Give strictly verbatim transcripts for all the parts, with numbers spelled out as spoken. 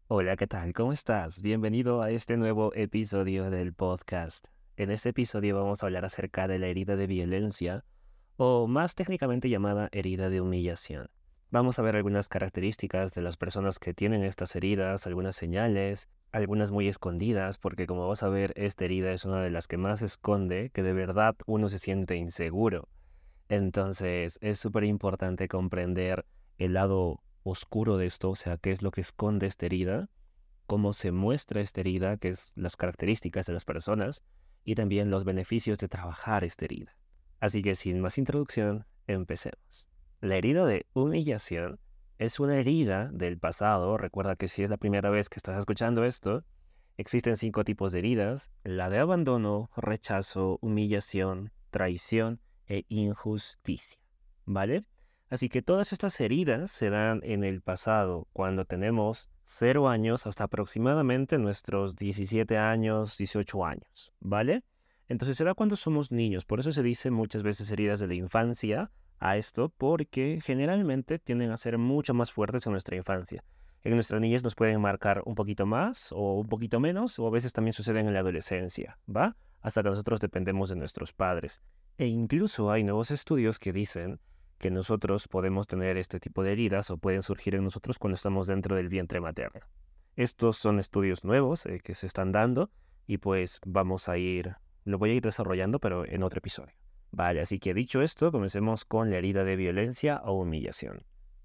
Hola, ¿qué tal? ¿Cómo estás? Bienvenido a este nuevo episodio del podcast. En este episodio vamos a hablar acerca de la herida de violencia, o más técnicamente llamada herida de humillación. Vamos a ver algunas características de las personas que tienen estas heridas, algunas señales, algunas muy escondidas, porque como vas a ver, esta herida es una de las que más esconde, que de verdad uno se siente inseguro. Entonces, es súper importante comprender el lado oscuro de esto, o sea, qué es lo que esconde esta herida, cómo se muestra esta herida, que es las características de las personas, y también los beneficios de trabajar esta herida. Así que sin más introducción, empecemos. La herida de humillación es una herida del pasado. Recuerda que si es la primera vez que estás escuchando esto, existen cinco tipos de heridas: la de abandono, rechazo, humillación, traición e injusticia. ¿Vale? Así que todas estas heridas se dan en el pasado, cuando tenemos cero años hasta aproximadamente nuestros diecisiete años, dieciocho años, ¿vale? Entonces se da cuando somos niños, por eso se dice muchas veces heridas de la infancia a esto, porque generalmente tienden a ser mucho más fuertes en nuestra infancia. En nuestra niñez nos pueden marcar un poquito más o un poquito menos, o a veces también suceden en la adolescencia, ¿va? Hasta que nosotros dependemos de nuestros padres. E incluso hay nuevos estudios que dicen que nosotros podemos tener este tipo de heridas o pueden surgir en nosotros cuando estamos dentro del vientre materno. Estos son estudios nuevos eh, que se están dando y pues vamos a ir, lo voy a ir desarrollando pero en otro episodio. Vale, así que dicho esto, comencemos con la herida de violencia o humillación.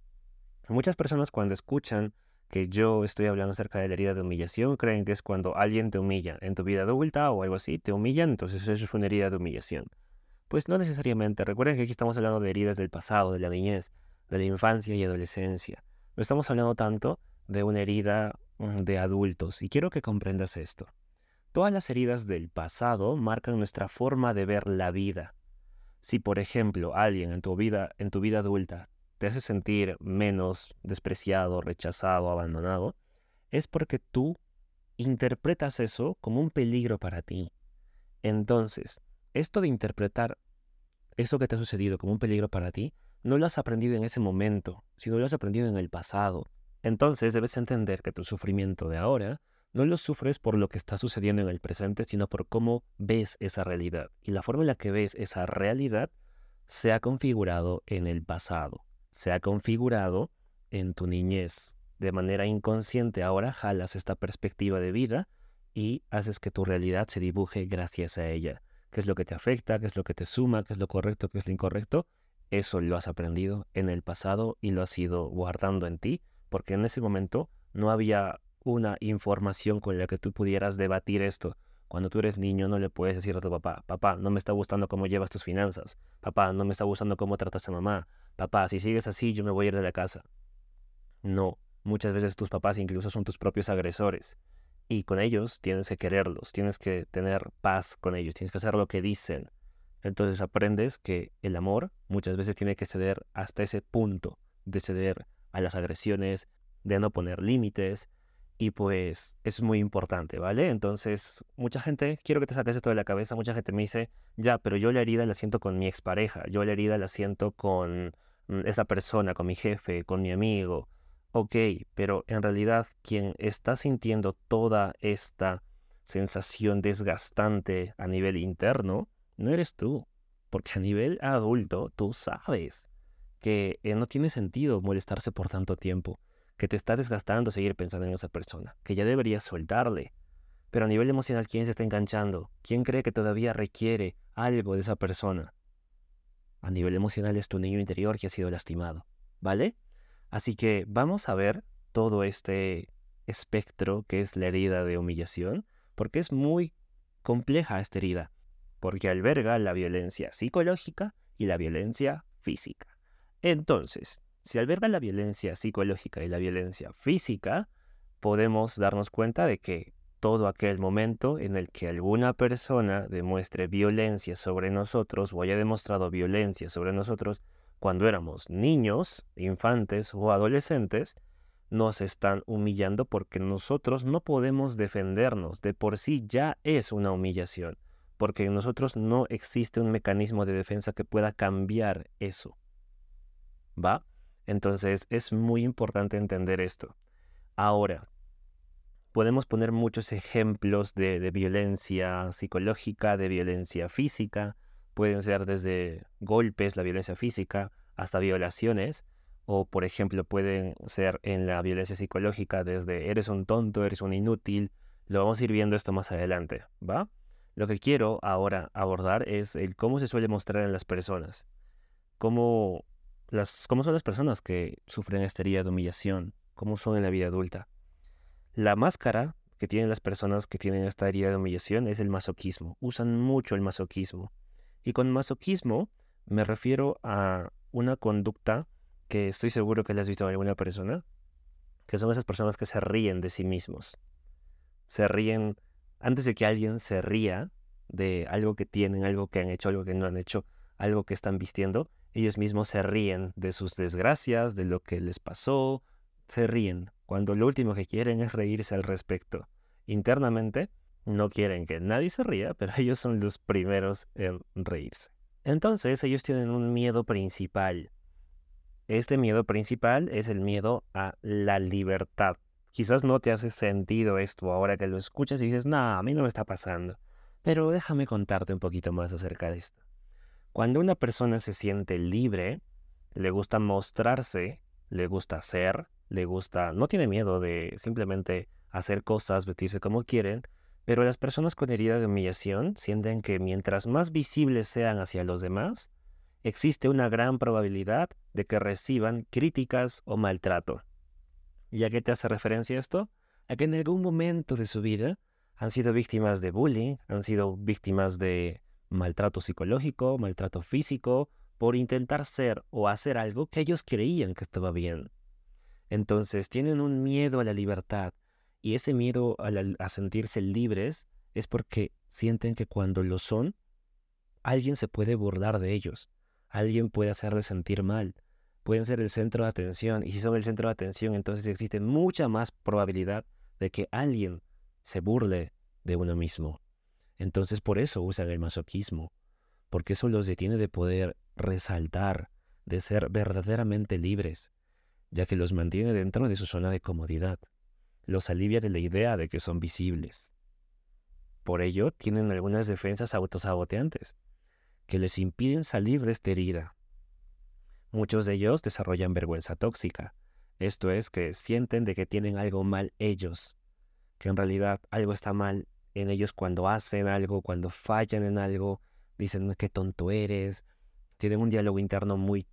Muchas personas cuando escuchan que yo estoy hablando acerca de la herida de humillación creen que es cuando alguien te humilla en tu vida adulta o algo así, te humillan, entonces eso es una herida de humillación. Pues no necesariamente. Recuerden que aquí estamos hablando de heridas del pasado, de la niñez, de la infancia y adolescencia. No estamos hablando tanto de una herida mm, de adultos. Y quiero que comprendas esto. Todas las heridas del pasado marcan nuestra forma de ver la vida. Si, por ejemplo, alguien en tu vida, en tu vida adulta te hace sentir menos despreciado, rechazado, abandonado, es porque tú interpretas eso como un peligro para ti. Entonces, esto de interpretar eso que te ha sucedido como un peligro para ti, no lo has aprendido en ese momento, sino lo has aprendido en el pasado. Entonces debes entender que tu sufrimiento de ahora no lo sufres por lo que está sucediendo en el presente, sino por cómo ves esa realidad. Y la forma en la que ves esa realidad se ha configurado en el pasado, se ha configurado en tu niñez. De manera inconsciente ahora jalas esta perspectiva de vida y haces que tu realidad se dibuje gracias a ella. ¿Qué es lo que te afecta? ¿Qué es lo que te suma? ¿Qué es lo correcto? ¿Qué es lo incorrecto? Eso lo has aprendido en el pasado y lo has ido guardando en ti, porque en ese momento no había una información con la que tú pudieras debatir esto. Cuando tú eres niño no le puedes decir a tu papá: papá, no me está gustando cómo llevas tus finanzas. Papá, no me está gustando cómo tratas a mamá. Papá, si sigues así yo me voy a ir de la casa. No, muchas veces tus papás incluso son tus propios agresores. Y con ellos tienes que quererlos, tienes que tener paz con ellos, tienes que hacer lo que dicen. Entonces aprendes que el amor muchas veces tiene que ceder hasta ese punto de ceder a las agresiones, de no poner límites. Y pues es muy importante, ¿vale? Entonces, mucha gente, quiero que te saques esto de la cabeza, mucha gente me dice: ya, pero yo la herida la siento con mi expareja, yo la herida la siento con mm, esa persona, con mi jefe, con mi amigo. Ok, pero en realidad quien está sintiendo toda esta sensación desgastante a nivel interno no eres tú, porque a nivel adulto tú sabes que eh, no tiene sentido molestarse por tanto tiempo, que te está desgastando seguir pensando en esa persona, que ya deberías soltarle. Pero a nivel emocional, ¿quién se está enganchando? ¿Quién cree que todavía requiere algo de esa persona? A nivel emocional es tu niño interior que ha sido lastimado, ¿vale? Así que vamos a ver todo este espectro que es la herida de humillación, porque es muy compleja esta herida, porque alberga la violencia psicológica y la violencia física. Entonces, si alberga la violencia psicológica y la violencia física, podemos darnos cuenta de que todo aquel momento en el que alguna persona demuestre violencia sobre nosotros o haya demostrado violencia sobre nosotros cuando éramos niños, infantes o adolescentes, nos están humillando porque nosotros no podemos defendernos. De por sí ya es una humillación, porque en nosotros no existe un mecanismo de defensa que pueda cambiar eso, ¿va? Entonces es muy importante entender esto. Ahora, Podemos poner muchos ejemplos de, de violencia psicológica, de violencia física. Pueden ser desde golpes, la violencia física, hasta violaciones. O, por ejemplo, pueden ser en la violencia psicológica desde eres un tonto, eres un inútil. Lo vamos a ir viendo esto más adelante, ¿va? Lo que quiero ahora abordar es el cómo se suele mostrar en las personas. Cómo, las, cómo son las personas que sufren esta herida de humillación. Cómo son en la vida adulta. La máscara que tienen las personas que tienen esta herida de humillación es el masoquismo. Usan mucho el masoquismo. Y con masoquismo me refiero a una conducta que estoy seguro que la has visto en alguna persona, que son esas personas que se ríen de sí mismos. Se ríen antes de que alguien se ría de algo que tienen, algo que han hecho, algo que no han hecho, algo que están vistiendo. Ellos mismos se ríen de sus desgracias, de lo que les pasó. Se ríen cuando lo último que quieren es reírse al respecto. Internamente no quieren que nadie se ría, pero ellos son los primeros en reírse. Entonces ellos tienen un miedo principal. Este miedo principal es el miedo a la libertad. Quizás no te hace sentido esto ahora que lo escuchas y dices, no, a mí no me está pasando. Pero déjame contarte un poquito más acerca de esto. Cuando una persona se siente libre, le gusta mostrarse, le gusta hacer, le gusta, no tiene miedo de simplemente hacer cosas, vestirse como quieren, pero las personas con herida de humillación sienten que mientras más visibles sean hacia los demás, existe una gran probabilidad de que reciban críticas o maltrato. ¿Y a qué te hace referencia esto? A que en algún momento de su vida han sido víctimas de bullying, han sido víctimas de maltrato psicológico, maltrato físico, por intentar ser o hacer algo que ellos creían que estaba bien. Entonces tienen un miedo a la libertad, y ese miedo a, la- a sentirse libres es porque sienten que cuando lo son, alguien se puede burlar de ellos, alguien puede hacerles sentir mal, pueden ser el centro de atención, y si son el centro de atención, entonces existe mucha más probabilidad de que alguien se burle de uno mismo. Entonces por eso usan el masoquismo, porque eso los detiene de poder resaltar, de ser verdaderamente libres, ya que los mantiene dentro de su zona de comodidad, los alivia de la idea de que son visibles. Por ello, tienen algunas defensas autosaboteantes, que les impiden salir de esta herida. Muchos de ellos desarrollan vergüenza tóxica, esto es, que sienten de que tienen algo mal ellos, que en realidad algo está mal en ellos cuando hacen algo, cuando fallan en algo, dicen qué tonto eres, tienen un diálogo interno muy,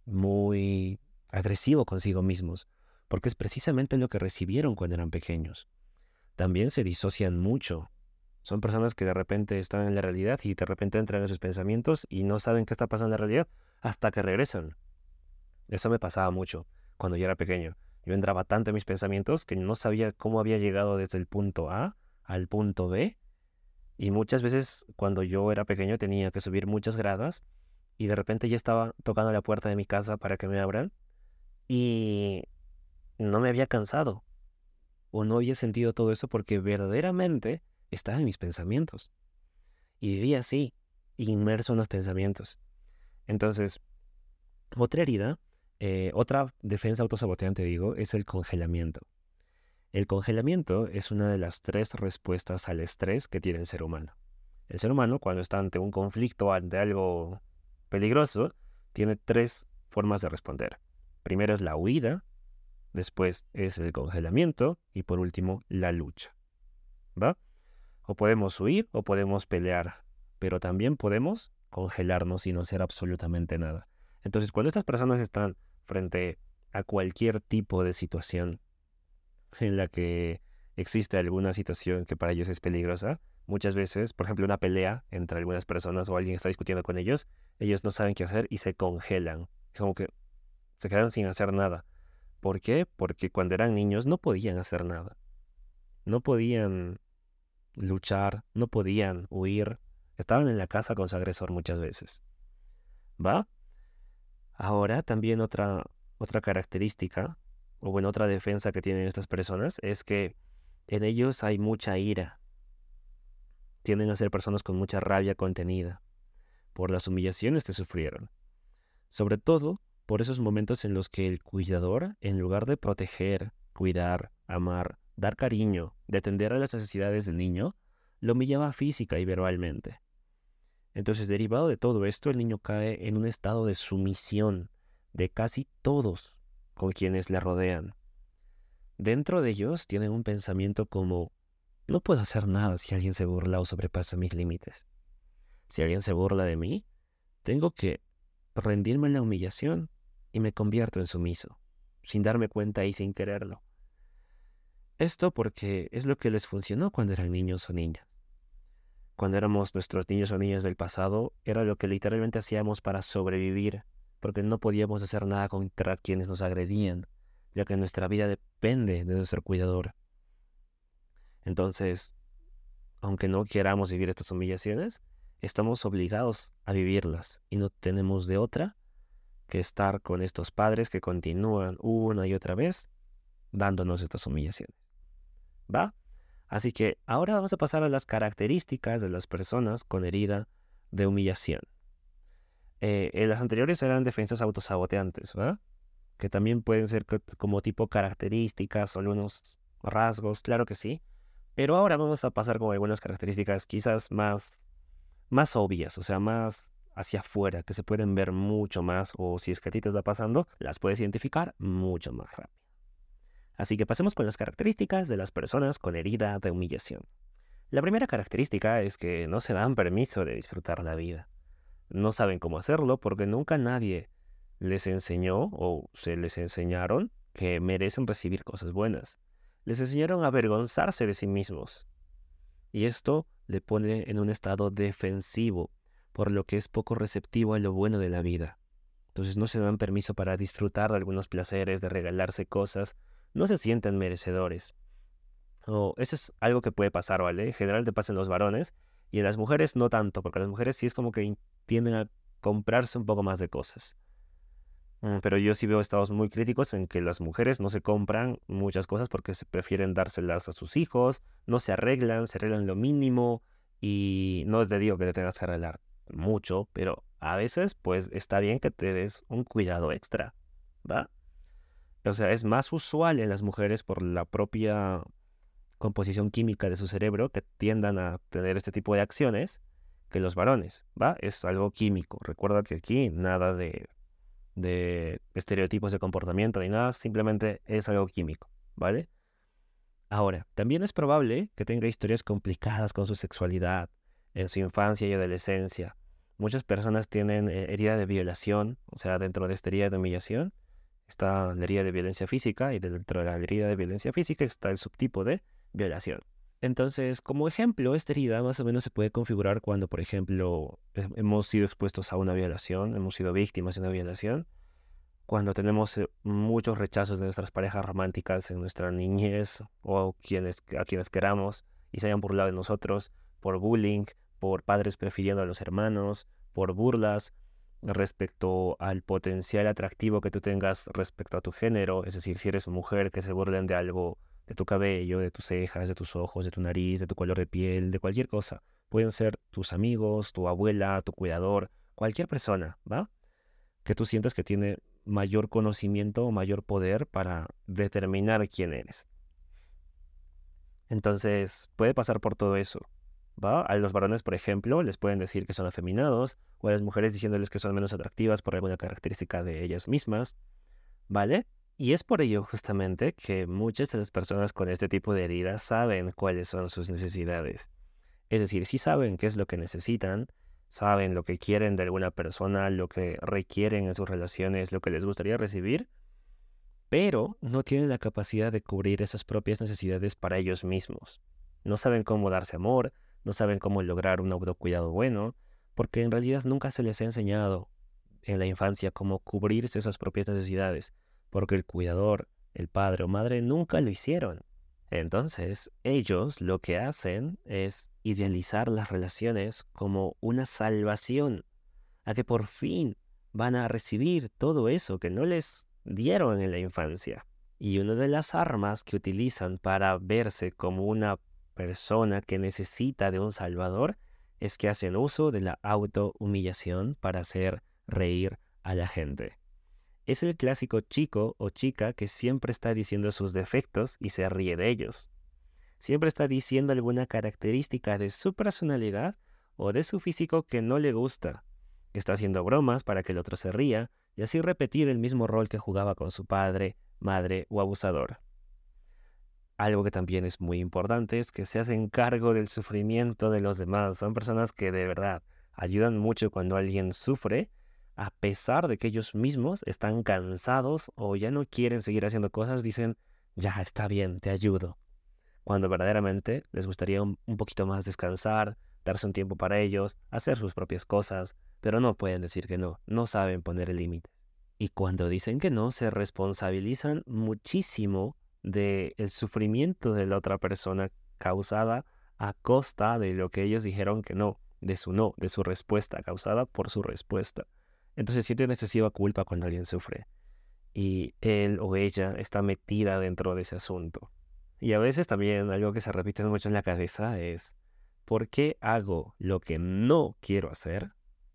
muy agresivo consigo mismos, porque es precisamente lo que recibieron cuando eran pequeños. También se disocian mucho. Son personas que de repente están en la realidad y de repente entran en sus pensamientos y no saben qué está pasando en la realidad hasta que regresan. Eso me pasaba mucho cuando yo era pequeño. Yo entraba tanto en mis pensamientos que no sabía cómo había llegado desde el punto A al punto B. Y muchas veces cuando yo era pequeño tenía que subir muchas gradas y de repente ya estaba tocando la puerta de mi casa para que me abran y no me había cansado o no había sentido todo eso porque verdaderamente estaba en mis pensamientos y vivía así, inmerso en los pensamientos. Entonces, otra herida, eh, otra defensa autosaboteante, digo, es el congelamiento. El congelamiento es una de las tres respuestas al estrés que tiene el ser humano. El ser humano, cuando está ante un conflicto, ante algo peligroso, tiene tres formas de responder. Primero es la huida, después es el congelamiento y por último la lucha. ¿Va? O podemos huir o podemos pelear, pero también podemos congelarnos y no hacer absolutamente nada. Entonces, cuando estas personas están frente a cualquier tipo de situación en la que existe alguna situación que para ellos es peligrosa, muchas veces, por ejemplo, una pelea entre algunas personas o alguien está discutiendo con ellos, ellos no saben qué hacer y se congelan. Es como que se quedan sin hacer nada. ¿Por qué? Porque cuando eran niños no podían hacer nada. No podían luchar, no podían huir. Estaban en la casa con su agresor muchas veces. ¿Va? Ahora también otra, otra característica, o bueno, otra defensa que tienen estas personas es que en ellos hay mucha ira. Tienden a ser personas con mucha rabia contenida por las humillaciones que sufrieron. Sobre todo por esos momentos en los que el cuidador, en lugar de proteger, cuidar, amar, dar cariño, de atender a las necesidades del niño, lo humillaba física y verbalmente. Entonces, derivado de todo esto, el niño cae en un estado de sumisión de casi todos con quienes le rodean. Dentro de ellos tienen un pensamiento como: no puedo hacer nada si alguien se burla o sobrepasa mis límites. Si alguien se burla de mí, tengo que rendirme en la humillación y me convierto en sumiso, sin darme cuenta y sin quererlo. Esto porque es lo que les funcionó cuando eran niños o niñas. Cuando éramos nuestros niños o niñas del pasado, era lo que literalmente hacíamos para sobrevivir, porque no podíamos hacer nada contra quienes nos agredían, ya que nuestra vida depende de nuestro cuidador. Entonces, aunque no queramos vivir estas humillaciones, estamos obligados a vivirlas y no tenemos de otra que estar con estos padres que continúan una y otra vez dándonos estas humillaciones. ¿Va? Así que ahora vamos a pasar a las características de las personas con herida de humillación. Eh, en las anteriores eran defensas autosaboteantes, ¿verdad? Que también pueden ser co- como tipo características o algunos rasgos, claro que sí. Pero ahora vamos a pasar con algunas características quizás más, más obvias, o sea, más hacia afuera, que se pueden ver mucho más, o si es que a ti te está pasando, las puedes identificar mucho más rápido. Así que pasemos con las características de las personas con herida de humillación. La primera característica es que no se dan permiso de disfrutar la vida. No saben cómo hacerlo porque nunca nadie les enseñó o se les enseñaron que merecen recibir cosas buenas. Les enseñaron a avergonzarse de sí mismos. Y esto le pone en un estado defensivo, por lo que es poco receptivo a lo bueno de la vida. Entonces no se dan permiso para disfrutar de algunos placeres, de regalarse cosas, no se sienten merecedores. O eso es algo que puede pasar, ¿vale? En general te pasa en los varones y en las mujeres no tanto, porque las mujeres sí es como que in- tienden a comprarse un poco más de cosas. Mm, Pero yo sí veo estados muy críticos en que las mujeres no se compran muchas cosas porque se prefieren dárselas a sus hijos, no se arreglan, se arreglan lo mínimo y no te digo que te tengas que arreglar mucho, pero a veces pues está bien que te des un cuidado extra, ¿va? O sea, es más usual en las mujeres por la propia composición química de su cerebro que tiendan a tener este tipo de acciones que los varones, ¿va? Es algo químico. Recuerda que aquí nada de, de estereotipos de comportamiento ni nada, simplemente es algo químico, ¿vale? Ahora, también es probable que tenga historias complicadas con su sexualidad en su infancia y adolescencia. Muchas personas tienen eh, herida de violación, o sea, dentro de esta herida de humillación está la herida de violencia física y dentro de la herida de violencia física está el subtipo de violación. Entonces, como ejemplo, esta herida más o menos se puede configurar cuando, por ejemplo, he- hemos sido expuestos a una violación, hemos sido víctimas de una violación, cuando tenemos eh, muchos rechazos de nuestras parejas románticas en nuestra niñez o quienes, a quienes queramos y se hayan burlado de nosotros por bullying, por padres prefiriendo a los hermanos, por burlas respecto al potencial atractivo que tú tengas respecto a tu género, es decir, si eres mujer, que se burlen de algo, de tu cabello, de tus cejas, de tus ojos, de tu nariz, de tu color de piel, de cualquier cosa. Pueden ser tus amigos, tu abuela, tu cuidador, cualquier persona, ¿va? Que tú sientas que tiene mayor conocimiento o mayor poder para determinar quién eres. Entonces, puede pasar por todo eso, ¿va? A los varones, por ejemplo, les pueden decir que son afeminados, o a las mujeres diciéndoles que son menos atractivas por alguna característica de ellas mismas, ¿vale? Y es por ello justamente que muchas de las personas con este tipo de heridas saben cuáles son sus necesidades. Es decir, sí saben qué es lo que necesitan, saben lo que quieren de alguna persona, lo que requieren en sus relaciones, lo que les gustaría recibir, pero no tienen la capacidad de cubrir esas propias necesidades para ellos mismos. No saben cómo darse amor, no saben cómo lograr un autocuidado bueno, porque en realidad nunca se les ha enseñado en la infancia cómo cubrirse esas propias necesidades, porque el cuidador, el padre o madre nunca lo hicieron. Entonces, ellos lo que hacen es idealizar las relaciones como una salvación, a que por fin van a recibir todo eso que no les dieron en la infancia. Y una de las armas que utilizan para verse como una persona que necesita de un salvador es que hacen uso de la autohumillación para hacer reír a la gente. Es el clásico chico o chica que siempre está diciendo sus defectos y se ríe de ellos. Siempre está diciendo alguna característica de su personalidad o de su físico que no le gusta. Está haciendo bromas para que el otro se ría y así repetir el mismo rol que jugaba con su padre, madre o abusador. Algo que también es muy importante es que se hacen cargo del sufrimiento de los demás. Son personas que de verdad ayudan mucho cuando alguien sufre, a pesar de que ellos mismos están cansados o ya no quieren seguir haciendo cosas, dicen, ya está bien, te ayudo. Cuando verdaderamente les gustaría un, un poquito más descansar, darse un tiempo para ellos, hacer sus propias cosas, pero no pueden decir que no, no saben poner límites. Y cuando dicen que no, se responsabilizan muchísimo del sufrimiento de la otra persona causada a costa de lo que ellos dijeron que no, de su no, de su respuesta causada por su respuesta. Entonces sienten excesiva culpa cuando alguien sufre y él o ella está metida dentro de ese asunto. Y a veces también algo que se repite mucho en la cabeza es, ¿por qué hago lo que no quiero hacer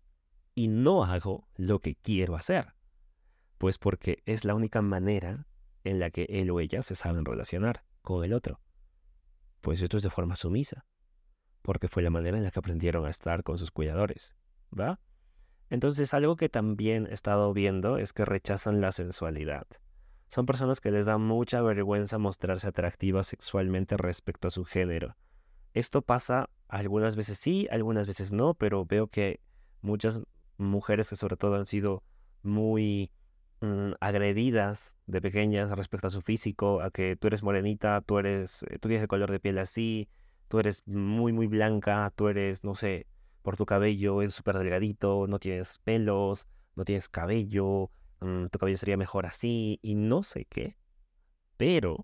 y no hago lo que quiero hacer? Pues porque es la única manera en la que él o ella se saben relacionar con el otro. Pues esto es de forma sumisa, porque fue la manera en la que aprendieron a estar con sus cuidadores, ¿va? Entonces algo que también he estado viendo es que rechazan la sensualidad. Son personas que les da mucha vergüenza mostrarse atractivas sexualmente respecto a su género. Esto pasa algunas veces sí, algunas veces no, pero veo que muchas mujeres que sobre todo han sido muy mm, agredidas de pequeñas respecto a su físico, a que tú eres morenita, tú eres, eh, tú tienes el color de piel así, tú eres muy muy blanca, tú eres, no sé, por tu cabello es súper delgadito, no tienes pelos, no tienes cabello, mm, tu cabello sería mejor así y no sé qué, pero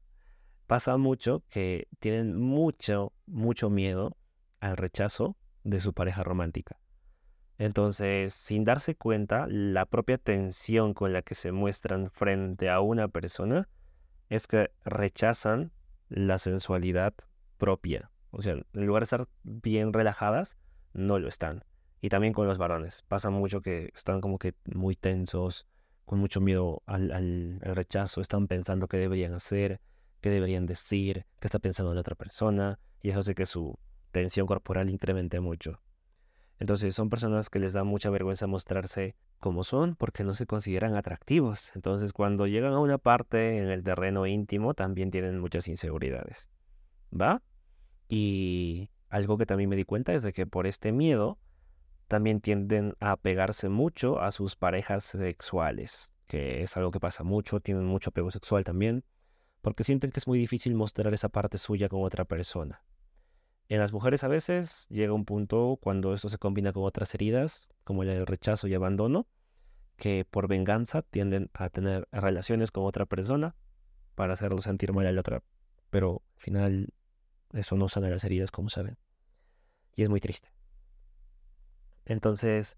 pasa mucho que tienen mucho, mucho miedo al rechazo de su pareja romántica. Entonces, sin darse cuenta, la propia tensión con la que se muestran frente a una persona es que rechazan la sensualidad propia. O sea, en lugar de estar bien relajadas, no lo están. Y también con los varones. Pasa mucho que están como que muy tensos, con mucho miedo al, al, al rechazo. Están pensando qué deberían hacer, qué deberían decir, qué está pensando la otra persona. Y eso hace que su tensión corporal incremente mucho. Entonces son personas que les da mucha vergüenza mostrarse como son porque no se consideran atractivos. Entonces cuando llegan a una parte en el terreno íntimo también tienen muchas inseguridades. ¿Va? Y algo que también me di cuenta es de que por este miedo también tienden a apegarse mucho a sus parejas sexuales, que es algo que pasa mucho, tienen mucho apego sexual también, porque sienten que es muy difícil mostrar esa parte suya con otra persona. En las mujeres a veces llega un punto cuando esto se combina con otras heridas, como el rechazo y abandono, que por venganza tienden a tener relaciones con otra persona para hacerlo sentir mal a la otra. Pero al final eso no sana las heridas, como saben. Y es muy triste. Entonces,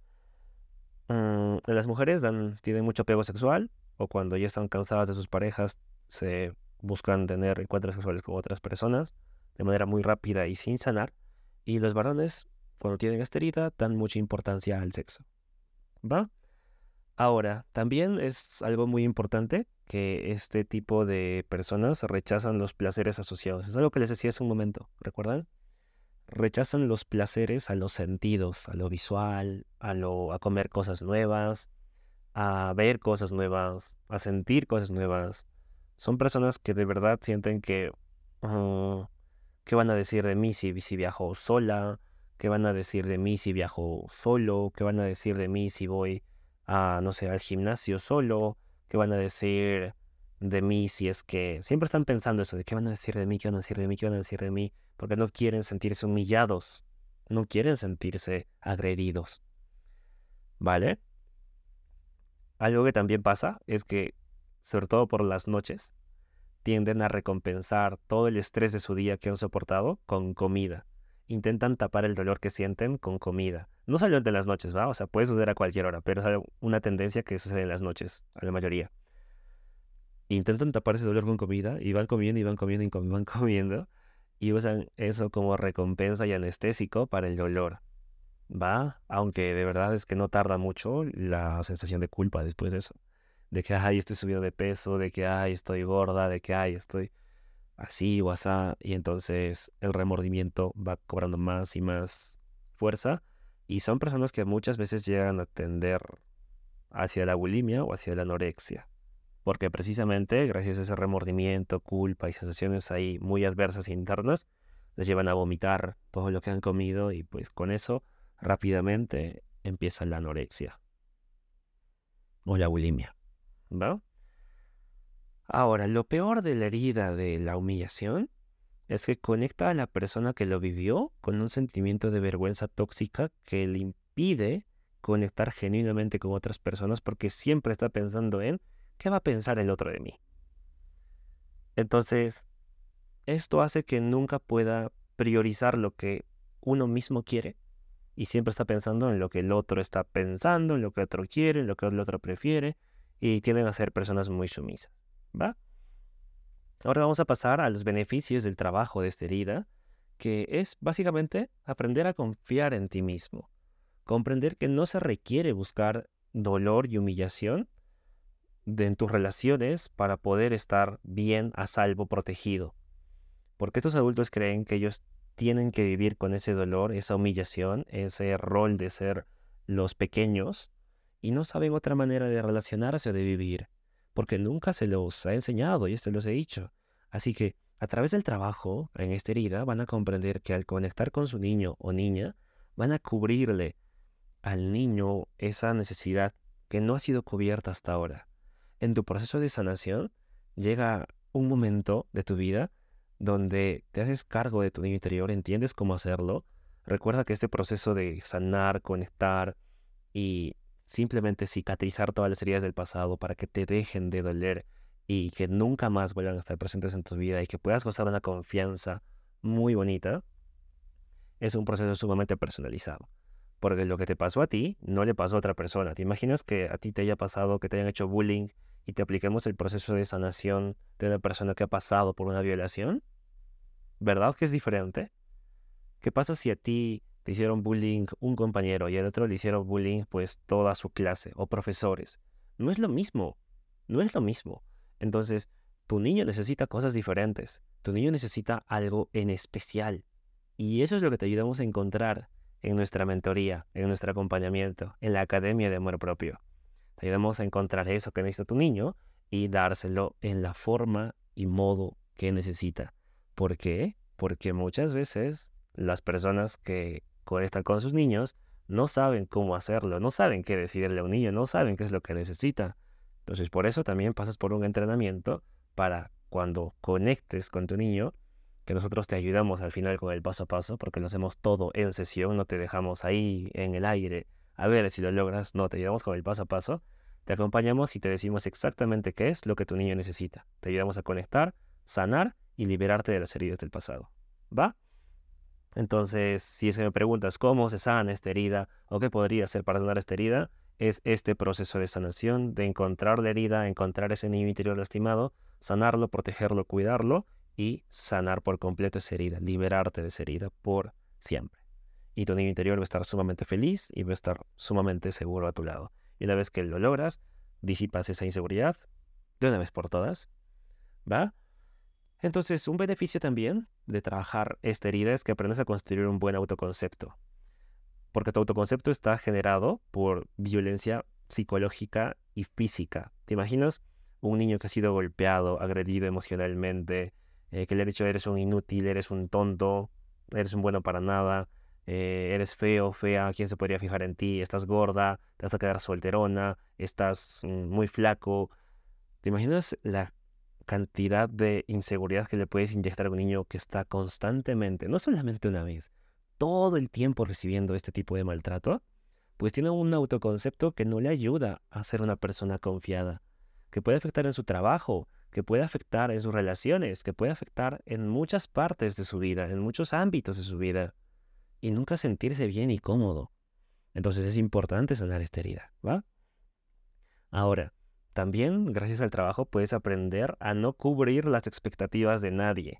mm, las mujeres dan, tienen mucho apego sexual o cuando ya están cansadas de sus parejas se buscan tener encuentros sexuales con otras personas de manera muy rápida y sin sanar. Y los varones, cuando tienen esta herida, dan mucha importancia al sexo. ¿Va? Ahora, también es algo muy importante que este tipo de personas rechazan los placeres asociados. Es algo que les decía hace un momento, ¿recuerdan? Rechazan los placeres a los sentidos, a lo visual, a lo, a comer cosas nuevas, a ver cosas nuevas, a sentir cosas nuevas. Son personas que de verdad sienten que, uh, ¿qué van a decir de mí si, si viajo sola? ¿Qué van a decir de mí si viajo solo? ¿Qué van a decir de mí si voy a, no sé, al gimnasio solo? ¿Qué van a decir de mí si es que siempre están pensando eso, de qué van a decir de mí, qué van a decir de mí, qué van a decir de mí, porque no quieren sentirse humillados, no quieren sentirse agredidos, ¿vale? Algo que también pasa es que, sobre todo por las noches, tienden a recompensar todo el estrés de su día que han soportado con comida. Intentan tapar el dolor que sienten con comida. No solamente en las noches, ¿va? O sea, puede suceder a cualquier hora, pero es algo- una tendencia que sucede en las noches, a la mayoría. Intentan tapar ese dolor con comida y van comiendo y van comiendo y com- van comiendo y usan eso como recompensa y anestésico para el dolor, ¿va? Aunque de verdad es que no tarda mucho la sensación de culpa después de eso. de que, ay, estoy subido de peso, de que, ay, estoy gorda, de que, ay, estoy así o asá, y entonces el remordimiento va cobrando más y más fuerza, y son personas que muchas veces llegan a tender hacia la bulimia o hacia la anorexia, porque precisamente gracias a ese remordimiento, culpa y sensaciones ahí muy adversas internas, les llevan a vomitar todo lo que han comido y pues con eso rápidamente empieza la anorexia o la bulimia, ¿va? Ahora, lo peor de la herida de la humillación es que conecta a la persona que lo vivió con un sentimiento de vergüenza tóxica que le impide conectar genuinamente con otras personas porque siempre está pensando en qué va a pensar el otro de mí. Entonces, esto hace que nunca pueda priorizar lo que uno mismo quiere y siempre está pensando en lo que el otro está pensando, en lo que el otro quiere, en lo que el otro prefiere y tienden a ser personas muy sumisas, ¿va? Ahora vamos a pasar a los beneficios del trabajo de esta herida, que es básicamente aprender a confiar en ti mismo, comprender que no se requiere buscar dolor y humillación de, en tus relaciones para poder estar bien, a salvo, protegido. Porque estos adultos creen que ellos tienen que vivir con ese dolor, esa humillación, ese rol de ser los pequeños, y no saben otra manera de relacionarse o de vivir, porque nunca se los ha enseñado, y esto los he dicho. Así que, a través del trabajo en esta herida, van a comprender que al conectar con su niño o niña, van a cubrirle al niño esa necesidad que no ha sido cubierta hasta ahora. En tu proceso de sanación, llega un momento de tu vida donde te haces cargo de tu niño interior, entiendes cómo hacerlo. Recuerda que este proceso de sanar, conectar y simplemente cicatrizar todas las heridas del pasado para que te dejen de doler y que nunca más vuelvan a estar presentes en tu vida y que puedas gozar de una confianza muy bonita, es un proceso sumamente personalizado. Porque lo que te pasó a ti no le pasó a otra persona. ¿Te imaginas que a ti te haya pasado, que te hayan hecho bullying y te apliquemos el proceso de sanación de una persona que ha pasado por una violación? ¿Verdad que es diferente? ¿Qué pasa si a ti te hicieron bullying un compañero y al otro le hicieron bullying pues toda su clase o profesores? No es lo mismo, no es lo mismo. Entonces, tu niño necesita cosas diferentes, tu niño necesita algo en especial. Y eso es lo que te ayudamos a encontrar en nuestra mentoría, en nuestro acompañamiento, en la Academia de Amor Propio. Te ayudamos a encontrar eso que necesita tu niño y dárselo en la forma y modo que necesita. ¿Por qué? Porque muchas veces las personas que conectan con sus niños no saben cómo hacerlo, no saben qué decirle a un niño, no saben qué es lo que necesita. Entonces, por eso también pasas por un entrenamiento para cuando conectes con tu niño, que nosotros te ayudamos al final con el paso a paso, porque lo hacemos todo en sesión, no te dejamos ahí en el aire a ver si lo logras, no, te ayudamos con el paso a paso, te acompañamos y te decimos exactamente qué es lo que tu niño necesita. Te ayudamos a conectar, sanar y liberarte de las heridas del pasado. ¿Va? Entonces, si es que me preguntas cómo se sana esta herida o qué podría hacer para sanar esta herida, es este proceso de sanación, de encontrar la herida, encontrar ese niño interior lastimado, sanarlo, protegerlo, cuidarlo y sanar por completo esa herida, liberarte de esa herida por siempre. Y tu niño interior va a estar sumamente feliz y va a estar sumamente seguro a tu lado. Y una vez que lo logras, disipas esa inseguridad de una vez por todas, ¿va? Entonces, un beneficio también de trabajar esta herida es que aprendes a construir un buen autoconcepto, porque tu autoconcepto está generado por violencia psicológica y física. ¿Te imaginas un niño que ha sido golpeado, agredido emocionalmente, eh, que le ha dicho eres un inútil, eres un tonto, eres un bueno para nada, eh, eres feo, fea, ¿quién se podría fijar en ti? Estás gorda, te vas a quedar solterona, estás mm, muy flaco? ¿Te imaginas la cantidad de inseguridad que le puedes inyectar a un niño que está constantemente, no solamente una vez, todo el tiempo recibiendo este tipo de maltrato? Pues tiene un autoconcepto que no le ayuda a ser una persona confiada, que puede afectar en su trabajo, que puede afectar en sus relaciones, que puede afectar en muchas partes de su vida, en muchos ámbitos de su vida, y nunca sentirse bien y cómodo. Entonces es importante sanar esta herida, ¿va? Ahora, también gracias al trabajo puedes aprender a no cubrir las expectativas de nadie.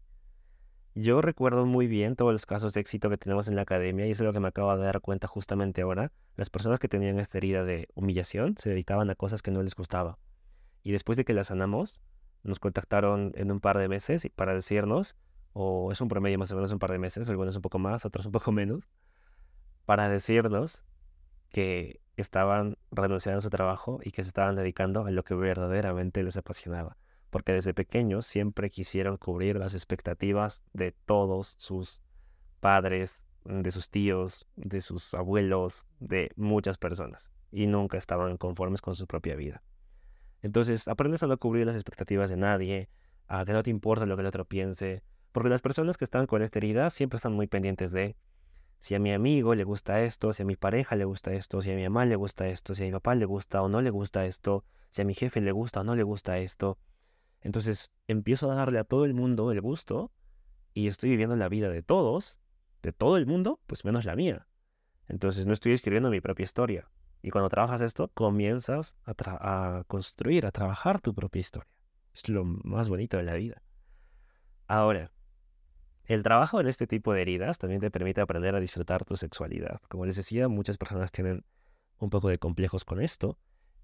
Yo recuerdo muy bien todos los casos de éxito que tenemos en la academia y eso es lo que me acabo de dar cuenta justamente ahora. Las personas que tenían esta herida de humillación se dedicaban a cosas que no les gustaba. Y después de que la sanamos, nos contactaron en un par de meses y para decirnos, o es un promedio más o menos un par de meses, algunos un poco más, otros un poco menos, para decirnos que estaban renunciando a su trabajo y que se estaban dedicando a lo que verdaderamente les apasionaba. Porque desde pequeños siempre quisieron cubrir las expectativas de todos sus padres, de sus tíos, de sus abuelos, de muchas personas. Y nunca estaban conformes con su propia vida. Entonces, aprendes a no cubrir las expectativas de nadie, a que no te importa lo que el otro piense, porque las personas que están con esta herida siempre están muy pendientes de si a mi amigo le gusta esto, si a mi pareja le gusta esto, si a mi mamá le gusta esto, si a mi papá le gusta o no le gusta esto, si a mi jefe le gusta o no le gusta esto. Entonces empiezo a darle a todo el mundo el gusto y estoy viviendo la vida de todos, de todo el mundo, pues menos la mía. Entonces no estoy escribiendo mi propia historia. Y cuando trabajas esto, comienzas a, tra- a construir, a trabajar tu propia historia. Es lo más bonito de la vida. Ahora, el trabajo en este tipo de heridas también te permite aprender a disfrutar tu sexualidad. Como les decía, muchas personas tienen un poco de complejos con esto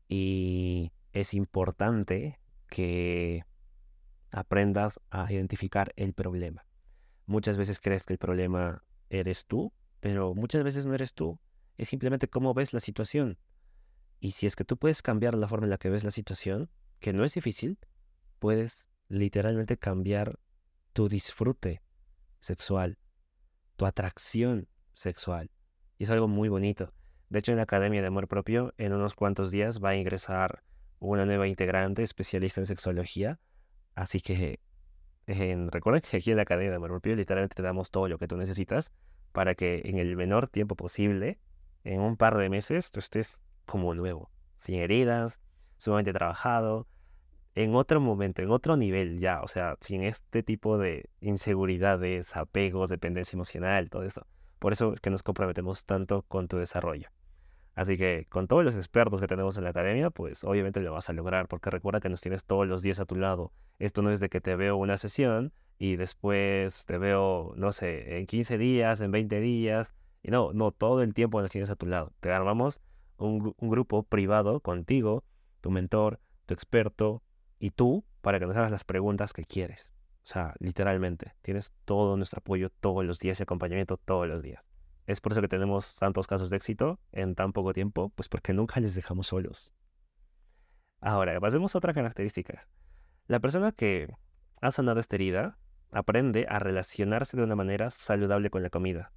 y es importante que aprendas a identificar el problema. Muchas veces crees que el problema eres tú, pero muchas veces no eres tú. Es simplemente cómo ves la situación. Y si es que tú puedes cambiar la forma en la que ves la situación, que no es difícil, puedes literalmente cambiar tu disfrute sexual, tu atracción sexual. Y es algo muy bonito. De hecho, en la Academia de Amor Propio, en unos cuantos días va a ingresar una nueva integrante especialista en sexología. Así que eh, recuerda que aquí en la Academia de Amor Propio literalmente te damos todo lo que tú necesitas para que en el menor tiempo posible, en un par de meses, tú estés como nuevo, sin heridas, sumamente trabajado, en otro momento, en otro nivel ya, o sea, sin este tipo de inseguridades, apegos, dependencia emocional, todo eso. Por eso es que nos comprometemos tanto con tu desarrollo. Así que con todos los expertos que tenemos en la academia, pues obviamente lo vas a lograr, porque recuerda que nos tienes todos los días a tu lado. Esto no es de que te veo una sesión y después te veo, no sé, en quince días, en veinte días. Y no, no, todo el tiempo nos tienes a tu lado. Te armamos un, gru- un grupo privado contigo, tu mentor, tu experto y tú para que nos hagas las preguntas que quieres. O sea, literalmente, tienes todo nuestro apoyo todos los días y acompañamiento todos los días. Es por eso que tenemos tantos casos de éxito en tan poco tiempo, pues porque nunca les dejamos solos. Ahora, pasemos a otra característica. La persona que ha sanado esta herida aprende a relacionarse de una manera saludable con la comida.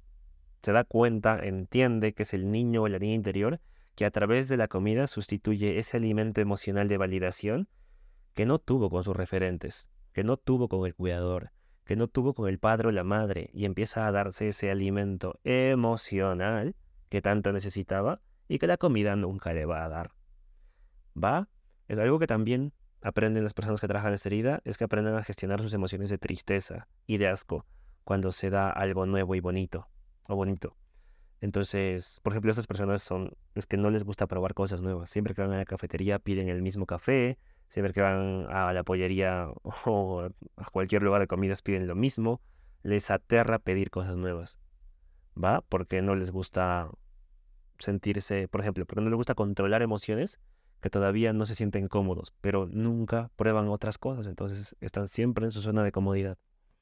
Se da cuenta, entiende que es el niño o la niña interior que a través de la comida sustituye ese alimento emocional de validación que no tuvo con sus referentes, que no tuvo con el cuidador, que no tuvo con el padre o la madre, y empieza a darse ese alimento emocional que tanto necesitaba y que la comida nunca le va a dar. ¿Va? Es algo que también aprenden las personas que trabajan esta herida, es que aprenden a gestionar sus emociones de tristeza y de asco cuando se da algo nuevo y bonito, o bonito. Entonces, por ejemplo, estas personas son los que no les gusta probar cosas nuevas. Siempre que van a la cafetería piden el mismo café, siempre que van a la pollería o a cualquier lugar de comidas piden lo mismo. Les aterra pedir cosas nuevas, ¿va? Porque no les gusta sentirse, por ejemplo, porque no les gusta controlar emociones que todavía no se sienten cómodos, pero nunca prueban otras cosas, entonces están siempre en su zona de comodidad.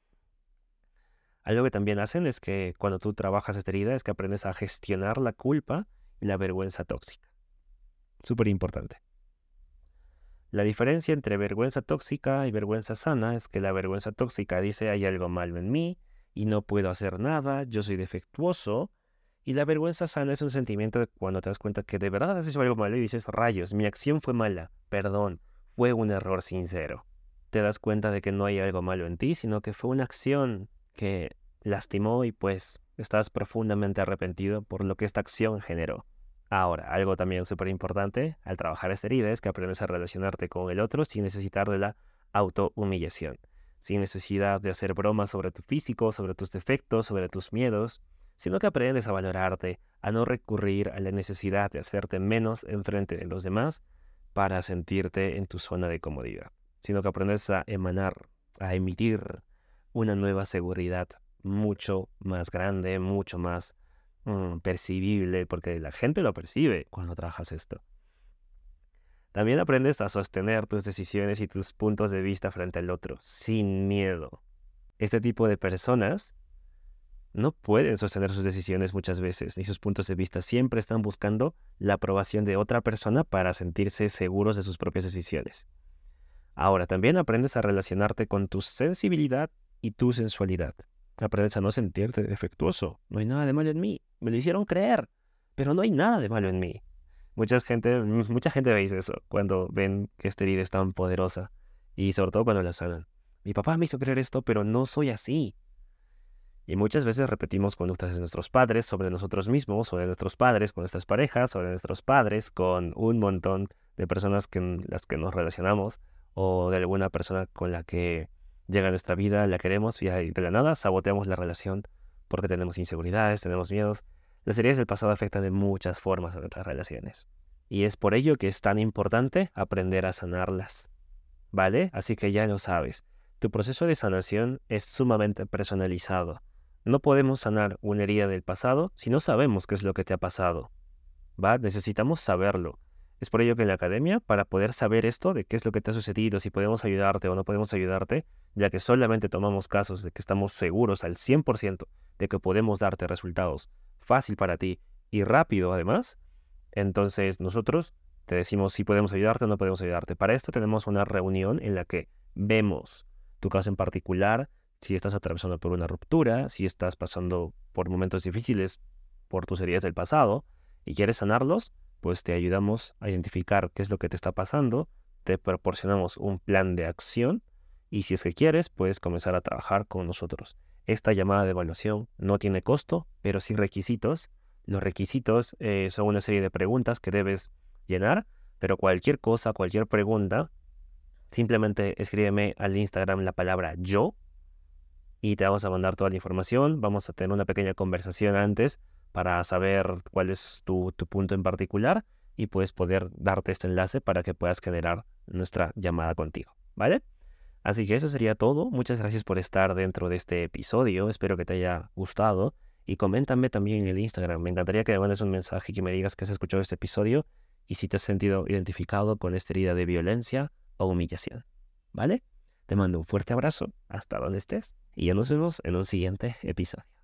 Algo que también hacen es que cuando tú trabajas esta herida es que aprendes a gestionar la culpa y la vergüenza tóxica. Súper importante. La diferencia entre vergüenza tóxica y vergüenza sana es que la vergüenza tóxica dice hay algo malo en mí y no puedo hacer nada, yo soy defectuoso. Y la vergüenza sana es un sentimiento de cuando te das cuenta que de verdad has hecho algo malo y dices, rayos, mi acción fue mala, perdón, fue un error sincero. Te das cuenta de que no hay algo malo en ti, sino que fue una acción que lastimó y pues estás profundamente arrepentido por lo que esta acción generó. Ahora, algo también súper importante al trabajar esta herida es que aprendes a relacionarte con el otro sin necesitar de la autohumillación, sin necesidad de hacer bromas sobre tu físico, sobre tus defectos, sobre tus miedos, sino que aprendes a valorarte, a no recurrir a la necesidad de hacerte menos enfrente de los demás para sentirte en tu zona de comodidad, sino que aprendes a emanar, a emitir una nueva seguridad mucho más grande, mucho más mm, percibible, porque la gente lo percibe cuando trabajas esto. También aprendes a sostener tus decisiones y tus puntos de vista frente al otro, sin miedo. Este tipo de personas no pueden sostener sus decisiones muchas veces, ni sus puntos de vista. Siempre están buscando la aprobación de otra persona para sentirse seguros de sus propias decisiones. Ahora, también aprendes a relacionarte con tu sensibilidad y tu sensualidad. Aprendes a no sentirte defectuoso. No hay nada de malo en mí. Me lo hicieron creer, pero no hay nada de malo en mí. Mucha gente, mucha gente ve eso cuando ven que esta herida es tan poderosa y sobre todo cuando la sanan. Mi papá me hizo creer esto, pero no soy así. Y muchas veces repetimos conductas de nuestros padres sobre nosotros mismos, sobre nuestros padres, con nuestras parejas, sobre nuestros padres, con un montón de personas con las que nos relacionamos o de alguna persona con la que llega a nuestra vida, la queremos y de la nada saboteamos la relación porque tenemos inseguridades, tenemos miedos. Las heridas del pasado afectan de muchas formas a nuestras relaciones. Y es por ello que es tan importante aprender a sanarlas. ¿Vale? Así que ya lo sabes. Tu proceso de sanación es sumamente personalizado. No podemos sanar una herida del pasado si no sabemos qué es lo que te ha pasado. ¿Va? Necesitamos saberlo. Es por ello que en la academia, para poder saber esto de qué es lo que te ha sucedido, si podemos ayudarte o no podemos ayudarte, ya que solamente tomamos casos de que estamos seguros al cien por ciento de que podemos darte resultados fácil para ti y rápido además, entonces nosotros te decimos si podemos ayudarte o no podemos ayudarte. Para esto tenemos una reunión en la que vemos tu caso en particular, si estás atravesando por una ruptura, si estás pasando por momentos difíciles por tus heridas del pasado y quieres sanarlos, pues te ayudamos a identificar qué es lo que te está pasando, te proporcionamos un plan de acción y si es que quieres, puedes comenzar a trabajar con nosotros. Esta llamada de evaluación no tiene costo, pero sí requisitos. Los requisitos eh, son una serie de preguntas que debes llenar, pero cualquier cosa, cualquier pregunta, simplemente escríbeme al Instagram la palabra yo y te vamos a mandar toda la información. Vamos a tener una pequeña conversación antes para saber cuál es tu, tu punto en particular y pues poder darte este enlace para que puedas generar nuestra llamada contigo, ¿vale? Así que eso sería todo. Muchas gracias por estar dentro de este episodio. Espero que te haya gustado. Y coméntame también en el Instagram. Me encantaría que me mandes un mensaje y que me digas que has escuchado este episodio y si te has sentido identificado con esta herida de violencia o humillación. ¿Vale? Te mando un fuerte abrazo hasta donde estés y ya nos vemos en un siguiente episodio.